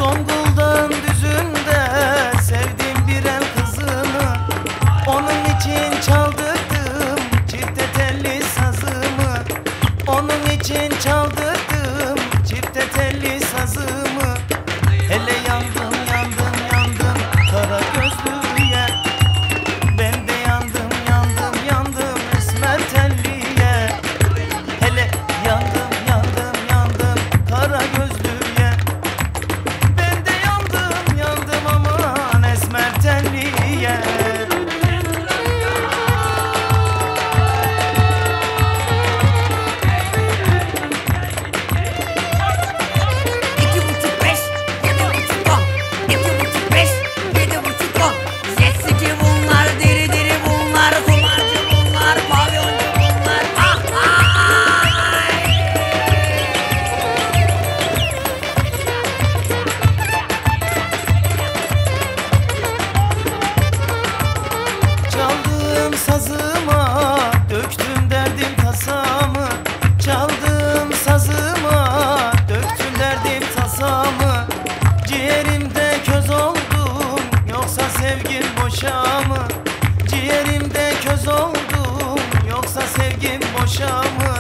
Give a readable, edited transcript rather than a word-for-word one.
Zonguldak'ın düzünde sevdim bir el kızını. Onun için çaldırdım çifte telli sazımı. Onun için çaldırdım çifte telli sazımı. Hele yandım yandım yandım kara gözlüye. Ben de yandım yandım yandım esmer telliye. Hele yandım yandım yandım kara gözlüye. Ben de yandım yandım aman esmer telliye. Çaldım sazıma, döktüm derdim tasamı. Çaldım sazıma, döktüm derdim tasamı. Ciğerimde köz oldum, yoksa sevgim boşa mı? Ciğerimde köz oldum, yoksa sevgim boşa mı?